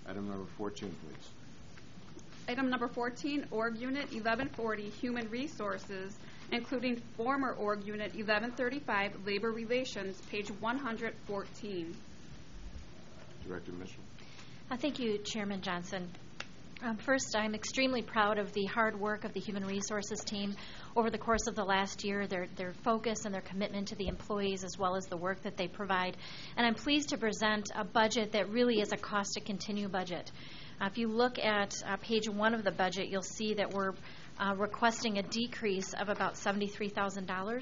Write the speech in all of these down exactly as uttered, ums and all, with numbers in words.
Item number fourteen, please. Item number fourteen, Org Unit eleven forty, Human Resources, including former Org Unit eleven thirty-five, Labor Relations, page one hundred fourteen. Director Mitchell. Uh, thank you, Chairman Johnson. Um, first, I'm extremely proud of the hard work of the Human Resources team over the course of the last year, their, their focus and their commitment to the employees as well as the work that they provide. And I'm pleased to present a budget that really is a cost to continue budget. Uh, if you look at uh, page one of the budget, you'll see that we're uh, requesting a decrease of about seventy-three thousand dollars.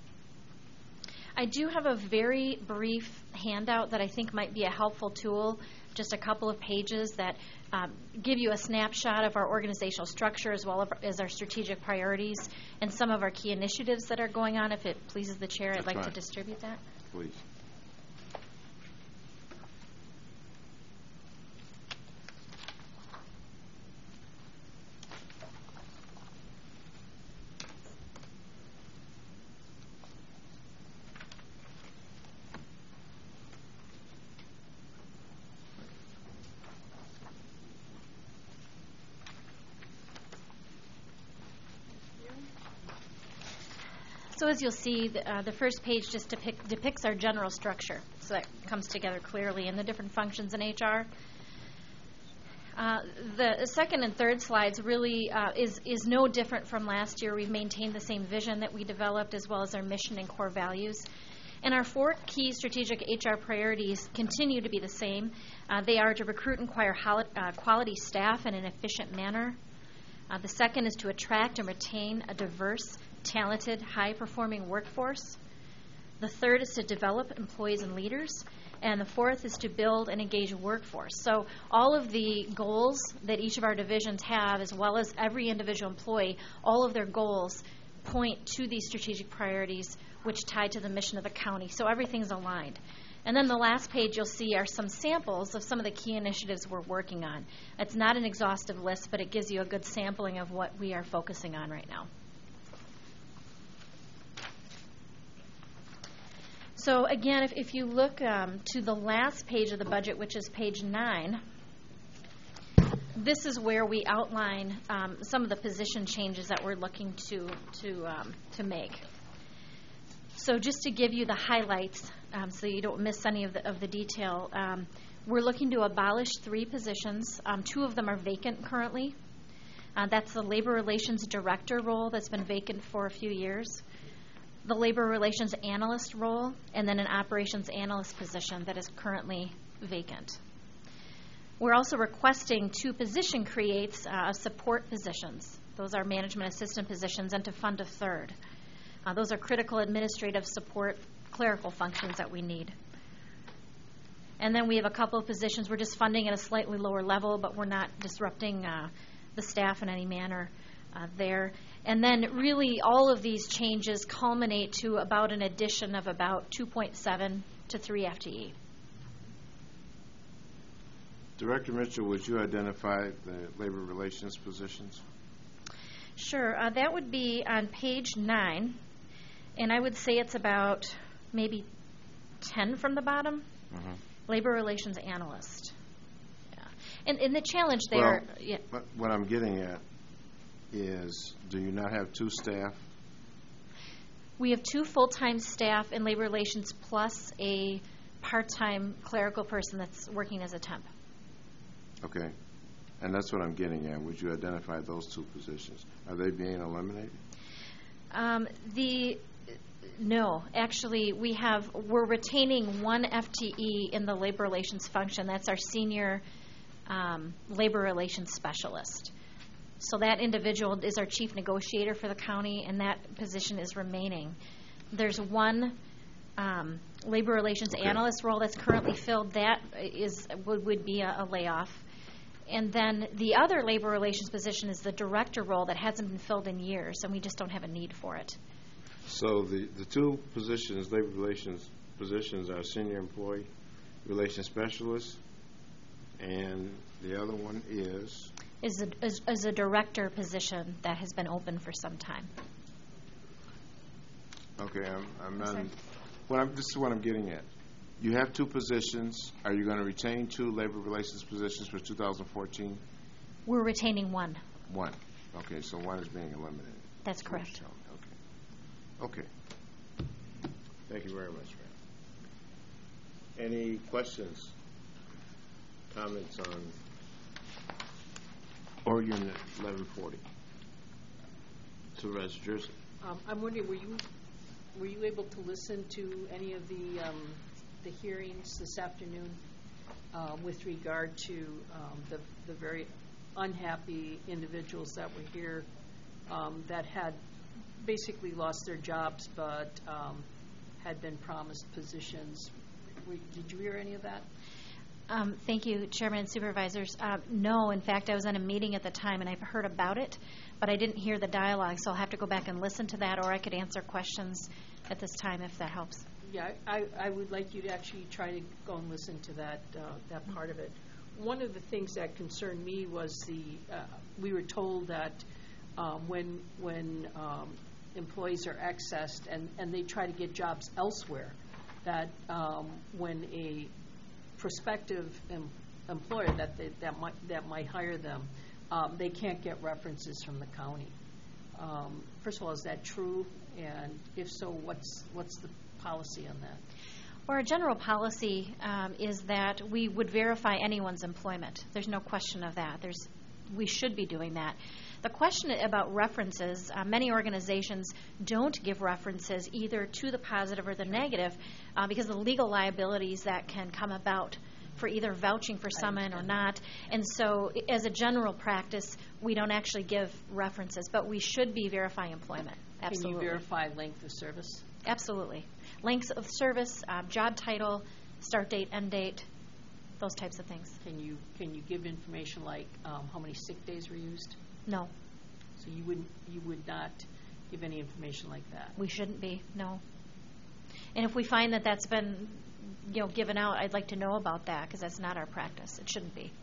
I do have a very brief handout that I think might be a helpful tool, just a couple of pages that um, give you a snapshot of our organizational structure as well as our strategic priorities and some of our key initiatives that are going on. If it pleases the chair, That's I'd like fine. to distribute that. Please. So as you'll see, the, uh, the first page just depict, depicts our general structure. So that comes together clearly in the different functions in H R. Uh, the second and third slides really uh, is, is no different from last year. We've maintained the same vision that we developed as well as our mission and core values. And our four key strategic H R priorities continue to be the same. Uh, they are to recruit and acquire hol- uh, quality staff in an efficient manner. Uh, the second is to attract and retain a diverse, talented, high-performing workforce. The third is to develop employees and leaders. And the fourth is to build and engage a workforce. So all of the goals that each of our divisions have, as well as every individual employee, all of their goals point to these strategic priorities which tie to the mission of the county. So everything's aligned. And then the last page you'll see are some samples of some of the key initiatives we're working on. It's not an exhaustive list, but it gives you a good sampling of what we are focusing on right now. So again, if, if you look um, to the last page of the budget, which is page nine, this is where we outline um, some of the position changes that we're looking to to um, to make. So just to give you the highlights, um, so you don't miss any of the of the detail, um, we're looking to abolish three positions. Um, two of them are vacant currently. Uh, that's the Labor Relations Director role that's been vacant for a few years, the Labor Relations Analyst role, and then an Operations Analyst position that is currently vacant. We're also requesting two position creates uh, of support positions. Those are management assistant positions, and to fund a third. Uh, those are critical administrative support clerical functions that we need. And then we have a couple of positions. We're just funding at a slightly lower level, but we're not disrupting uh, the staff in any manner uh, there. And then really all of these changes culminate to about an addition of about two point seven to three F T E. Director Mitchell, would you identify the labor relations positions? Sure. Uh, that would be on page nine. And I would say it's about maybe ten from the bottom. Mm-hmm. Labor Relations Analyst. Yeah. And, and the challenge there... Well, yeah. but what I'm getting at is, do you not have two staff? We have two full-time staff in labor relations plus a part-time clerical person that's working as a temp. Okay. And that's what I'm getting at. Would you identify those two positions? Are they being eliminated? Um, the no, actually, we have we're retaining one F T E in the labor relations function. That's our senior um, labor relations specialist. So that individual is our chief negotiator for the county, and that position is remaining. There's one um, labor relations okay. analyst role that's currently filled. That is would, would be a, a layoff. And then the other labor relations position is the director role that hasn't been filled in years, and we just don't have a need for it. So the, the two positions, labor relations positions, are senior employee relations specialist, and the other one is? Is a, is, is a director position that has been open for some time. Okay, I'm, I'm not. What I'm, this is what I'm getting at. You have two positions. Are you going to retain two labor relations positions for two thousand fourteen? We're retaining one. One. Okay, so one is being eliminated. That's correct. Okay. Okay. Thank you very much, ma'am. Any questions, comments on or unit eleven forty? Supervisor Jersey. Um, I'm wondering, were you were you able to listen to any of the um, the hearings this afternoon uh, with regard to um, the the very unhappy individuals that were here um, that had basically lost their jobs but um, had been promised positions? Were, did you hear any of that? Um, thank you, Chairman and Supervisors. Uh, no, in fact, I was in a meeting at the time, and I've heard about it, but I didn't hear the dialogue, so I'll have to go back and listen to that, or I could answer questions at this time if that helps. Yeah, I, I would like you to actually try to go and listen to that uh, that part of it. One of the things that concerned me was the uh, we were told that um, when when um, employees are accessed and, and they try to get jobs elsewhere, that um, when a prospective em- employer that they, that might that might hire them, um, they can't get references from the county. Um, first of all, is that true? And if so, what's what's the policy on that? Well, our general policy um, is that we would verify anyone's employment. There's no question of that. There's we should be doing that. The question about references, uh, many organizations don't give references either to the positive or the negative uh, because of the legal liabilities that can come about for either vouching for someone or not. And so as a general practice, we don't actually give references, but we should be verifying employment. Absolutely. Can you verify length of service? Absolutely. Lengths of service, uh, job title, start date, end date, those types of things. Can you can you give information like um, how many sick days were used? No. So you wouldn't you would not give any information like that? We shouldn't be, no. And if we find that that's been, you know, given out, I'd like to know about that because that's not our practice. It shouldn't be.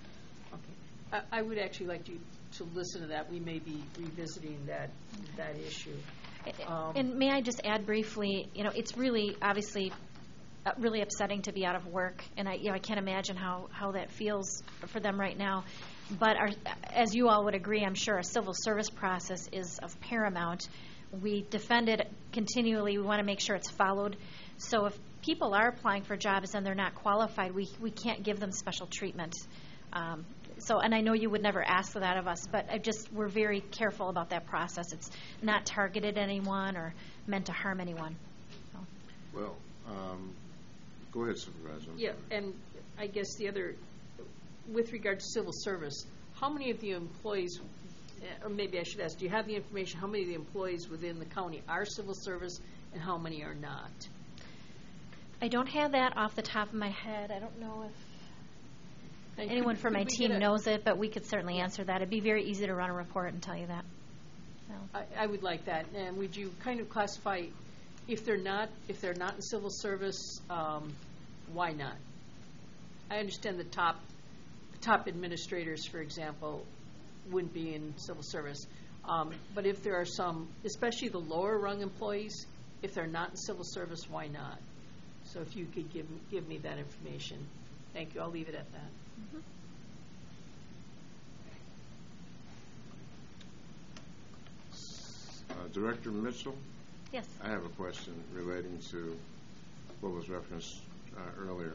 Okay. I, I would actually like you to listen to that. We may be revisiting that that issue. Um, And may I just add briefly, you know, it's really obviously uh, really upsetting to be out of work, and I, you know, I can't imagine how, how that feels for them right now. But our, as you all would agree, I'm sure, a civil service process is of paramount. We defend it continually. We want to make sure it's followed. So if people are applying for jobs and they're not qualified, we, we can't give them special treatment. Um, so, and I know you would never ask for that of us, but I just we're very careful about that process. It's not targeted at anyone or meant to harm anyone. So. Well, um, go ahead, Supervisor. Yeah, and I guess the other, with regard to civil service, how many of the employees, or maybe I should ask, do you have the information, how many of the employees within the county are civil service and how many are not? I don't have that off the top of my head. I don't know if And anyone could- from could my we team get a- knows it, but we could certainly answer that. It'd be very easy to run a report and tell you that. So. I, I would like that. And would you kind of classify, if they're not, if they're not in civil service, um, why not? I understand the top, the top administrators, for example, wouldn't be in civil service. Um, but if there are some, especially the lower rung employees, if they're not in civil service, why not? So if you could give, give me that information. Thank you. I'll leave it at that. Mm-hmm. Uh, Director Mitchell, Yes. I have a question relating to what was referenced uh, earlier.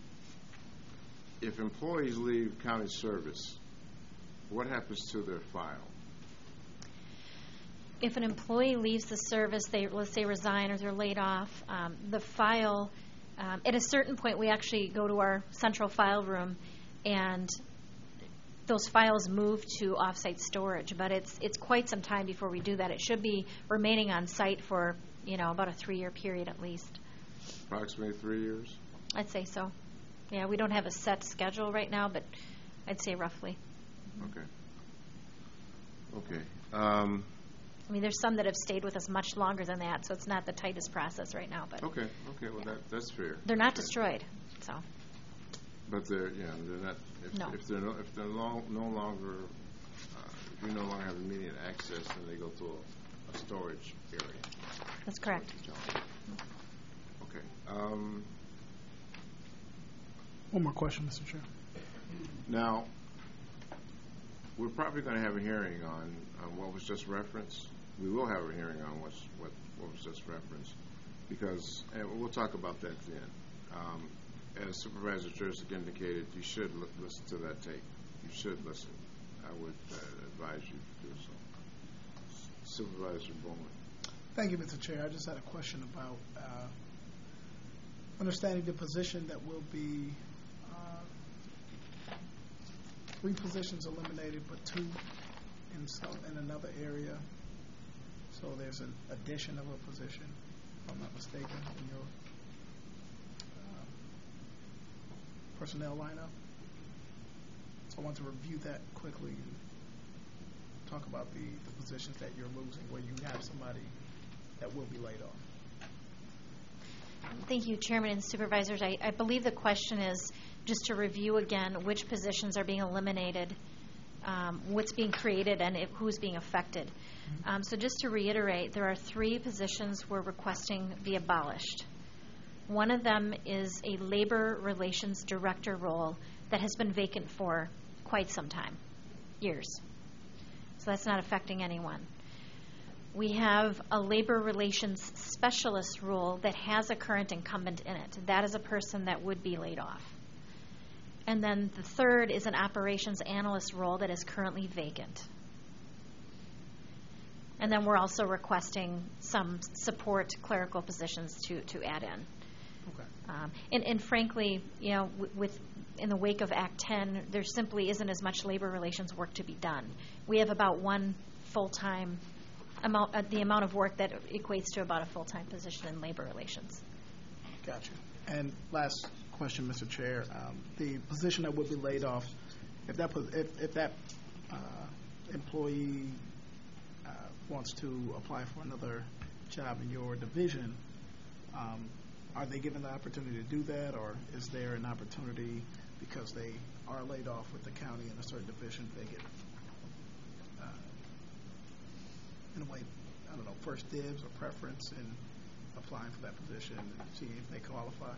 If employees leave county service, what happens to their file? If an employee leaves the service, they, let's say, resign or they're laid off, um, the file, um, at a certain point, we actually go to our central file room, and those files move to offsite storage. But it's it's quite some time before we do that. It should be remaining on site for, you know, about a three-year period at least. Approximately three years? I'd say so. Yeah, we don't have a set schedule right now, but I'd say roughly. Okay. Okay. Um, I mean, there's some that have stayed with us much longer than that, so it's not the tightest process right now. But okay. Okay. Well, that that's fair. they're not Okay. destroyed, so. But they're yeah they're not if, No. if they're no, if they're long, no longer uh, if you no longer have immediate access, then they go to a, a storage area. That's correct. That's what you're telling me. Okay. Um, One more question, Mister Chair. Now, we're probably going to have a hearing on, on what was just referenced. We will have a hearing on what's, what, what was just referenced, because, and we'll talk about that then. Um, as Supervisor Jurcik indicated, you should l- listen to that tape. You should listen. I would uh, advise you to do so. Supervisor Bowman. Thank you, Mister Chair. I just had a question about uh, understanding the position that will be uh, three positions eliminated, but two in some in another area. So there's an addition of a position, if I'm not mistaken, in your uh, personnel lineup. So I want to review that quickly and talk about the, the positions that you're losing, where you have somebody that will be laid off. Thank you, Chairman and Supervisors. I, I believe the question is just to review again which positions are being eliminated, um, what's being created, and if, who's being affected. Mm-hmm. Um, so just to reiterate, there are three positions we're requesting be abolished. One of them is a Labor Relations Director role that has been vacant for quite some time, years. So that's not affecting anyone. We have a Labor Relations Specialist role that has a current incumbent in it. That is a person that would be laid off. And then the third is an Operations Analyst role that is currently vacant. And then we're also requesting some support clerical positions to, to add in. Okay. Um, and, and frankly, you know, w- with in the wake of Act ten, there simply isn't as much labor relations work to be done. We have about one full-time amount, uh, the amount of work that equates to about a full-time position in labor relations. Gotcha. And last question, Mister Chair. Um, the position that would be laid off, if that pos- if, if that uh, employee uh, wants to apply for another job in your division, um, are they given the opportunity to do that, or is there an opportunity because they are laid off with the county in a certain division, they get, uh, in a way, I don't know, first dibs or preference in applying for that position and seeing if they qualify?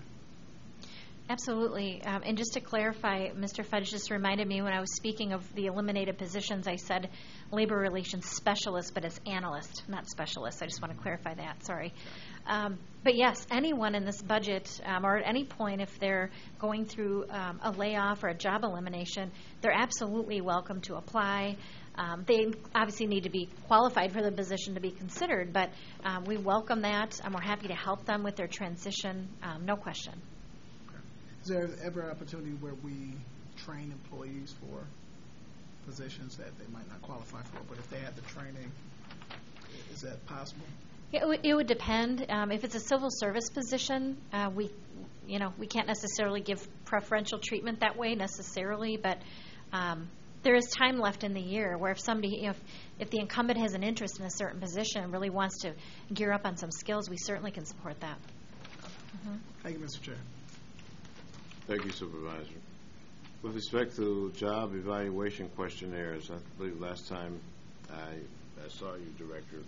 Absolutely. Um, and just to clarify, Mister Fudge just reminded me when I was speaking of the eliminated positions, I said labor relations specialist, but it's analyst, not specialist. I just want to clarify that. Sorry. Um, but yes, anyone in this budget, um, or at any point if they're going through um, a layoff or a job elimination, they're absolutely welcome to apply. Um, they obviously need to be qualified for the position to be considered, but um, we welcome that, and we're happy to help them with their transition, um, no question. Is there ever an opportunity where we train employees for positions that they might not qualify for, but if they had the training, is that possible? It would, it would depend. Um, if it's a civil service position, uh, we, you know, we can't necessarily give preferential treatment that way necessarily, but um, there is time left in the year where if somebody, you know, if, if the incumbent has an interest in a certain position and really wants to gear up on some skills, we certainly can support that. Mm-hmm. Thank you, Mister Chair. Thank you, Supervisor. With respect to job evaluation questionnaires, I believe last time I, I saw you, Director,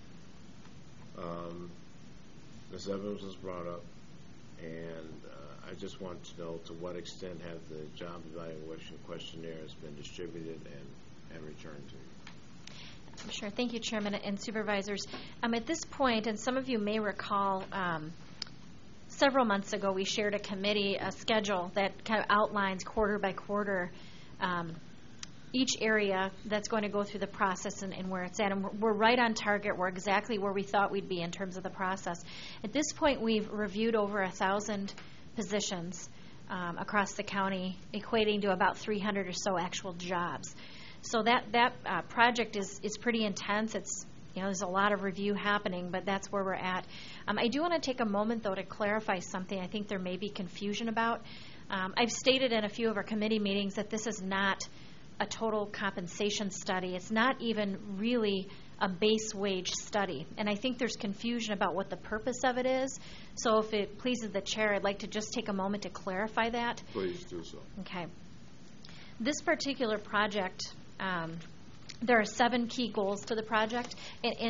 um, Miz Evans was brought up, and uh, I just want to know to what extent have the job evaluation questionnaires been distributed and, and returned to you? Sure. Thank you, Chairman and Supervisors. Um, at this point, and some of you may recall, um, several months ago, we shared a committee a schedule that kind of outlines quarter by quarter um, each area that's going to go through the process and, and where it's at. And we're, we're right on target. We're exactly where we thought we'd be in terms of the process. At this point, we've reviewed over a thousand positions um, across the county, equating to about three hundred or so actual jobs. So that that uh, project is is pretty intense. It's You know, there's a lot of review happening, but that's where we're at. Um, I do want to take a moment, though, to clarify something I think there may be confusion about. Um, I've stated in a few of our committee meetings that this is not a total compensation study. It's not even really a base wage study. And I think there's confusion about what the purpose of it is. So if it pleases the chair, I'd like to just take a moment to clarify that. Please do so. Okay. This particular project, um, there are seven key goals to the project, and, and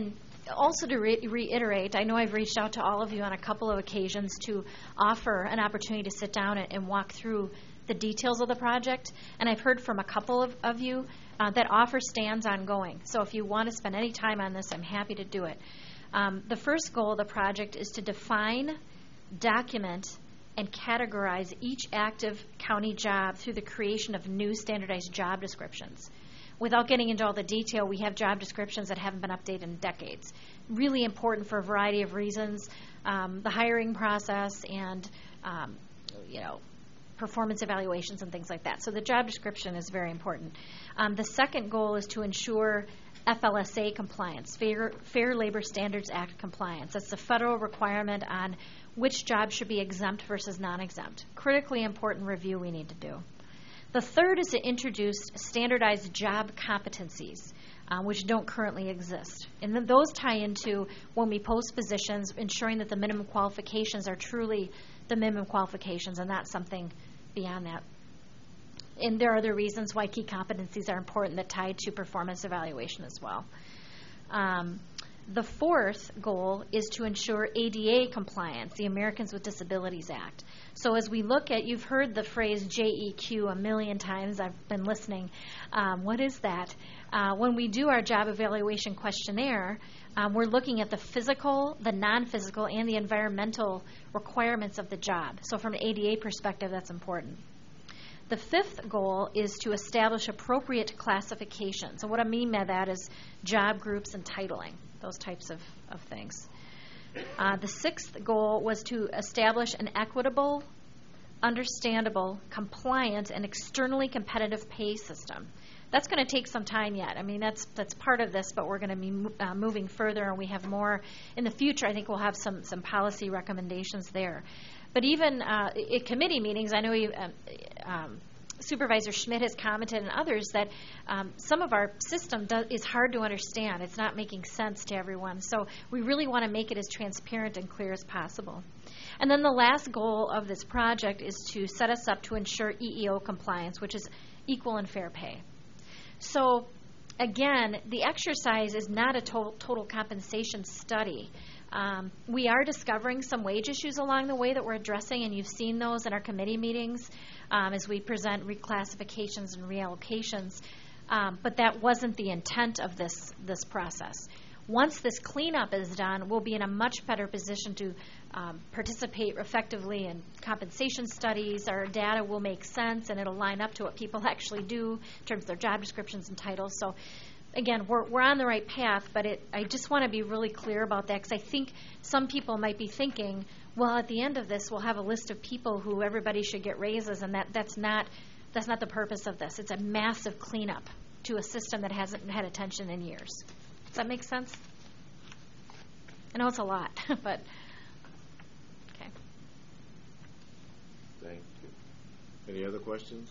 also to re- reiterate, I know I've reached out to all of you on a couple of occasions to offer an opportunity to sit down and, and walk through the details of the project, and I've heard from a couple of, of you uh, that offer stands ongoing. So if you want to spend any time on this, I'm happy to do it. Um, the first goal of the project is to define, document, and categorize each active county job through the creation of new standardized job descriptions. Without getting into all the detail, we have job descriptions that haven't been updated in decades. Really important for a variety of reasons, um, the hiring process and, um, you know, performance evaluations and things like that. So the job description is very important. Um, the second goal is to ensure F L S A compliance, Fair, Fair Labor Standards Act compliance. That's the federal requirement on which jobs should be exempt versus non-exempt. Critically important review we need to do. The third is to introduce standardized job competencies, uh, which don't currently exist. And then those tie into when we post positions, ensuring that the minimum qualifications are truly the minimum qualifications and not something beyond that. And there are other reasons why key competencies are important that tie to performance evaluation as well. Um, the fourth goal is to ensure A D A compliance, the Americans with Disabilities Act. So as we look at, you've heard the phrase J E Q a million times. I've been listening. Um, what is that? Uh, when we do our job evaluation questionnaire, um, we're looking at the physical, the non-physical, and the environmental requirements of the job. So from an A D A perspective, that's important. The fifth goal is to establish appropriate classification. So what I mean by that is job groups and titling, those types of, of things. Uh, the sixth goal was to establish an equitable, understandable, compliant, and externally competitive pay system. That's going to take some time yet. I mean, that's that's part of this, but we're going to be mo- uh, moving further, and we have more in the future. I think we'll have some some policy recommendations there. But even uh, at committee meetings, I know you, um, um, Supervisor Schmidt has commented and others that um, some of our system does, is hard to understand. It's not making sense to everyone. So we really want to make it as transparent and clear as possible. And then the last goal of this project is to set us up to ensure E E O compliance, which is equal and fair pay. So again, the exercise is not a total, total compensation study. Um, we are discovering some wage issues along the way that we're addressing, and you've seen those in our committee meetings um, as we present reclassifications and reallocations. Um, but that wasn't the intent of this this process. Once this cleanup is done, we'll be in a much better position to um, participate effectively in compensation studies. Our data will make sense, and it'll line up to what people actually do in terms of their job descriptions and titles. So again, we're, we're on the right path, but it, I just want to be really clear about that, because I think some people might be thinking, well, at the end of this, we'll have a list of people who everybody should get raises, and that, that's not that's not the purpose of this. It's a massive cleanup to a system that hasn't had attention in years. Does that make sense? I know it's a lot, but okay. Thank you. Any other questions?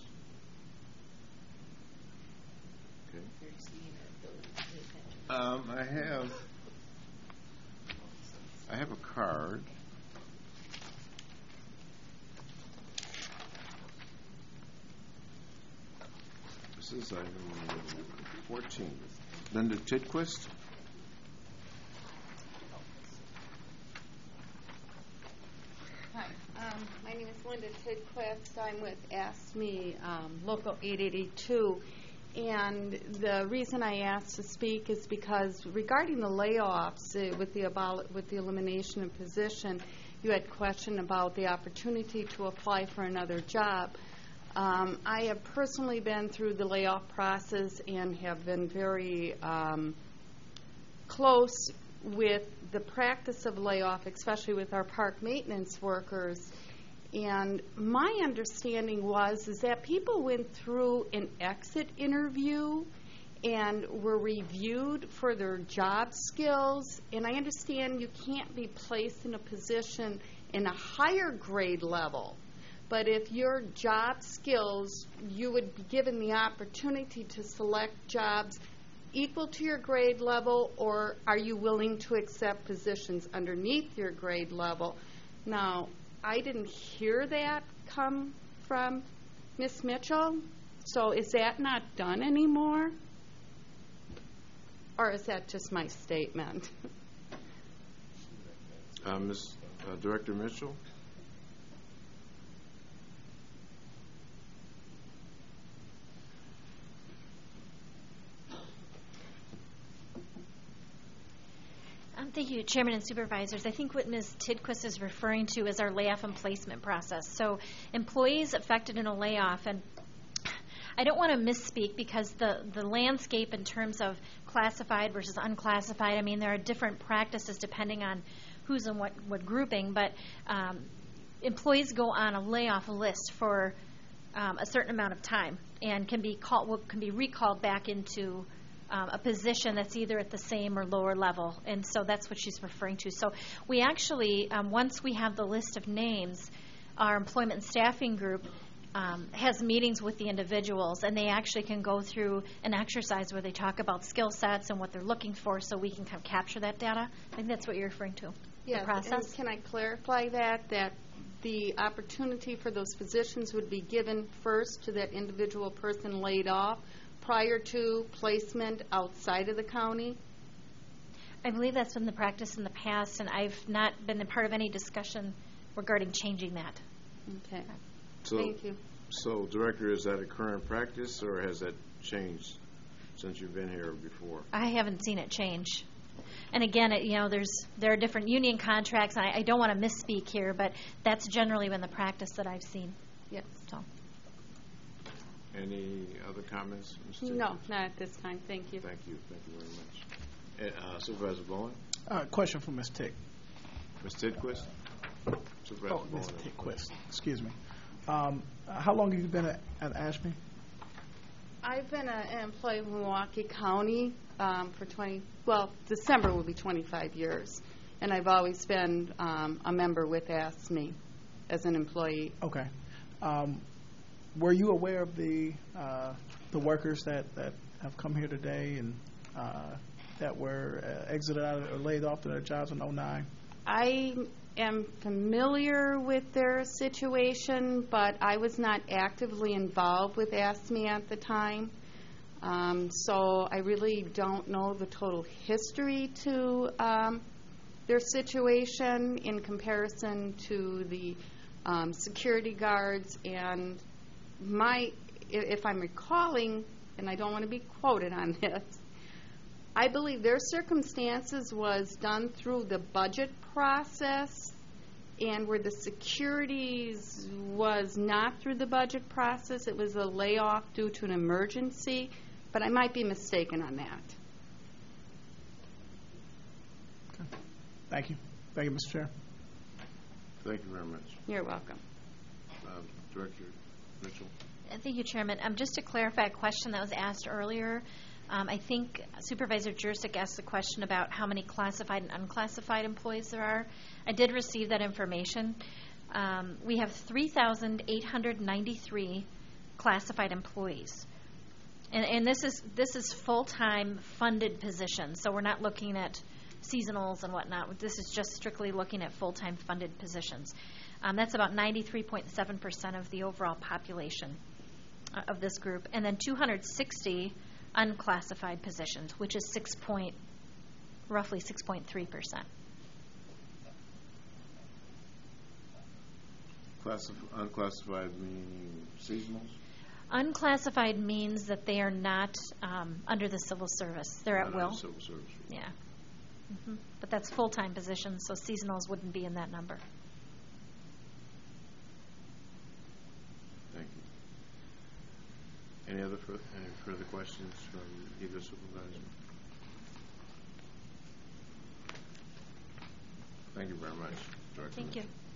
Um, I have, I have a card. This is item fourteen. Linda Tidquist. Hi, um, my name is Linda Tidquist. I'm with Ask Me, um, Local eight eighty-two. And the reason I asked to speak is because regarding the layoffs uh, with the abol- with the elimination of position, you had questioned about the opportunity to apply for another job. Um, I have personally been through the layoff process and have been very um, close with the practice of layoff, especially with our park maintenance workers. And my understanding was is that people went through an exit interview and were reviewed for their job skills. And I understand you can't be placed in a position in a higher grade level. But if your job skills, you would be given the opportunity to select jobs equal to your grade level, or are you willing to accept positions underneath your grade level? Now, I didn't hear that come from Miz Mitchell. So is that not done anymore? Or is that just my statement? Uh, Miz uh, Director Mitchell? Um, thank you, Chairman and Supervisors. I think what Miz Tidquist is referring to is our layoff and placement process. So employees affected in a layoff, and I don't want to misspeak because the, the landscape in terms of classified versus unclassified, I mean, there are different practices depending on who's in what, what grouping, but um, employees go on a layoff list for um, a certain amount of time and can be called, can be recalled back into um, a position that's either at the same or lower level, and so that's what she's referring to. So we actually, um, once we have the list of names, our employment and staffing group Um, has meetings with the individuals, and they actually can go through an exercise where they talk about skill sets and what they're looking for, so we can kind of capture that data. I think that's what you're referring to. Yes, the process. and can I clarify that, that the opportunity for those positions would be given first to that individual person laid off prior to placement outside of the county? I believe that's been the practice in the past, and I've not been a part of any discussion regarding changing that. Okay. So, Thank you. So, Director, is that a current practice, or has that changed since you've been here before? I haven't seen it change. And again, it, you know, there's there are different union contracts, and I, I don't want to misspeak here, but that's generally been the practice that I've seen. Yes. So. Any other comments, Miz No, Tidquist? not at this time. Thank you. Thank you. Thank you very much. Uh, Supervisor Bowen? Uh, question for Miz Tick. Miz Tidquist? Supervisor Oh, Miz Bowen. Tidquist. Excuse me. Um, how long have you been at, at Ashby? I've been a- an employee of Milwaukee County um, for twenty, well, December will be twenty-five years, and I've always been um, a member with A S M E as an employee. Okay. Um, were you aware of the uh, the workers that, that have come here today and uh, that were uh, exited out or laid off to their jobs in oh nine? I am familiar with their situation, but I was not actively involved with A S M E at the time. Um, so I really don't know the total history to um, their situation in comparison to the um, security guards. And my, if I'm recalling, and I don't want to be quoted on this, I believe their circumstances was done through the budget process, and where the securities was not through the budget process. It was a layoff due to an emergency, but I might be mistaken on that. Okay. Thank you. Thank you, Mister Chair. Thank you very much. You're welcome. Um, Director Mitchell? Uh, Thank you, Chairman. Um, just to clarify a question that was asked earlier, um, I think Supervisor Jurczyk asked the question about how many classified and unclassified employees there are. I did receive that information. Um, we have three thousand eight hundred ninety-three classified employees. And, and this is this is full-time funded positions, so we're not looking at seasonals and whatnot. This is just strictly looking at full-time funded positions. Um, that's about ninety-three point seven percent of the overall population uh, of this group. And then two hundred sixty unclassified positions, which is six point, roughly six point three percent. Classif- unclassified meaning seasonals? Unclassified means that they are not um, under the civil service. They're Not at under will. Civil service. Yeah. hmm But that's full-time positions, so seasonals wouldn't be in that number. Thank you. Any other fur- any further questions from either supervisor? Thank you very much, Director Thank you. Mitchell.